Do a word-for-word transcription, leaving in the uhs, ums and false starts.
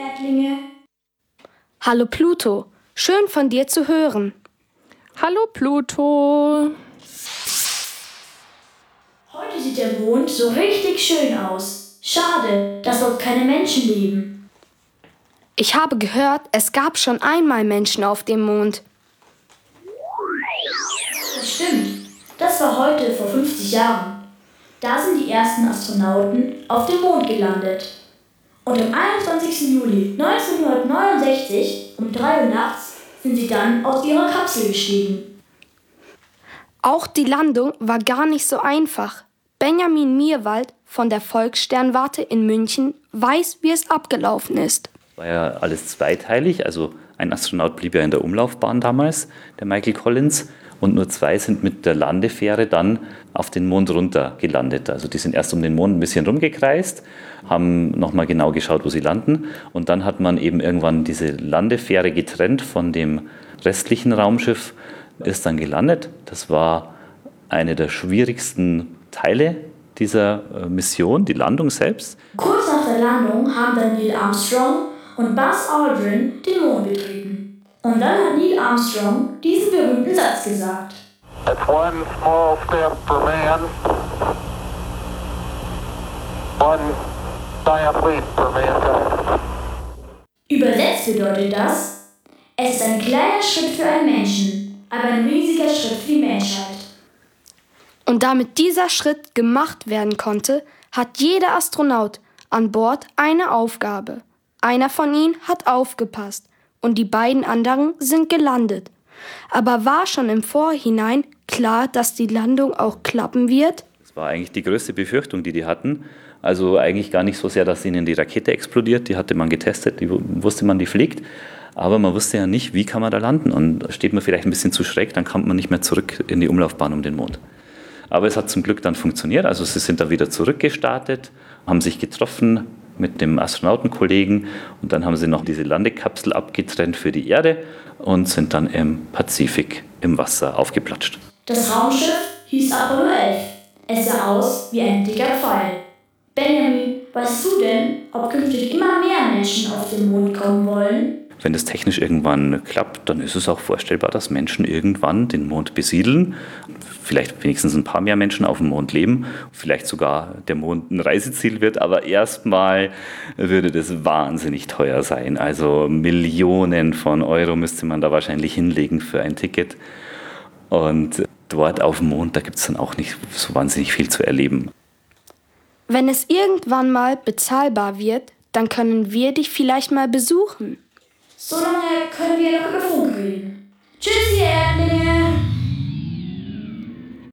Erdlinge. Hallo Pluto, schön von dir zu hören. Hallo Pluto. Heute sieht der Mond so richtig schön aus. Schade, dass dort keine Menschen leben. Ich habe gehört, es gab schon einmal Menschen auf dem Mond. Das stimmt. Das war heute vor fünfzig Jahren. Da sind die ersten Astronauten auf dem Mond gelandet. Und am einundzwanzigsten Juli neunzehnhundertneunundsechzig um drei Uhr nachts sind sie dann aus ihrer Kapsel gestiegen. Auch die Landung war gar nicht so einfach. Benjamin Mierwald von der Volkssternwarte in München weiß, wie es abgelaufen ist. War ja alles zweiteilig, also ein Astronaut blieb ja in der Umlaufbahn damals, der Michael Collins, und nur zwei sind mit der Landefähre dann auf den Mond runter gelandet. Also die sind erst um den Mond ein bisschen rumgekreist, haben nochmal genau geschaut, wo sie landen, und dann hat man eben irgendwann diese Landefähre getrennt von dem restlichen Raumschiff, ist dann gelandet. Das war eine der schwierigsten Teile dieser Mission, die Landung selbst. Kurz nach der Landung haben dann Neil Armstrong und Buzz Aldrin den Mond betreten. Und dann hat Neil Armstrong diesen berühmten Satz gesagt. That's one small step for man, one giant leap for mankind. Übersetzt bedeutet das, es ist ein kleiner Schritt für einen Menschen, aber ein riesiger Schritt für die Menschheit. Und damit dieser Schritt gemacht werden konnte, hat jeder Astronaut an Bord eine Aufgabe. Einer von ihnen hat aufgepasst und die beiden anderen sind gelandet. Aber war schon im Vorhinein klar, dass die Landung auch klappen wird? Das war eigentlich die größte Befürchtung, die die hatten. Also eigentlich gar nicht so sehr, dass ihnen die Rakete explodiert, die hatte man getestet, die wusste man, die fliegt. Aber man wusste ja nicht, wie kann man da landen. Und steht man vielleicht ein bisschen zu schräg, dann kommt man nicht mehr zurück in die Umlaufbahn um den Mond. Aber es hat zum Glück dann funktioniert. Also sie sind dann wieder zurückgestartet, haben sich getroffen mit dem Astronautenkollegen und dann haben sie noch diese Landekapsel abgetrennt für die Erde und sind dann im Pazifik im Wasser aufgeplatscht. Das Raumschiff hieß Apollo elf. Es sah aus wie ein dicker Pfeil. Benjamin, weißt du denn, ob künftig immer mehr Menschen auf den Mond kommen wollen? Wenn das technisch irgendwann klappt, dann ist es auch vorstellbar, dass Menschen irgendwann den Mond besiedeln. Vielleicht wenigstens ein paar mehr Menschen auf dem Mond leben. Vielleicht sogar der Mond ein Reiseziel wird. Aber erstmal würde das wahnsinnig teuer sein. Also Millionen von Euro müsste man da wahrscheinlich hinlegen für ein Ticket. Und dort auf dem Mond, da gibt es dann auch nicht so wahnsinnig viel zu erleben. Wenn es irgendwann mal bezahlbar wird, dann können wir dich vielleicht mal besuchen. So lange können wir noch über Funk reden. Tschüss, ihr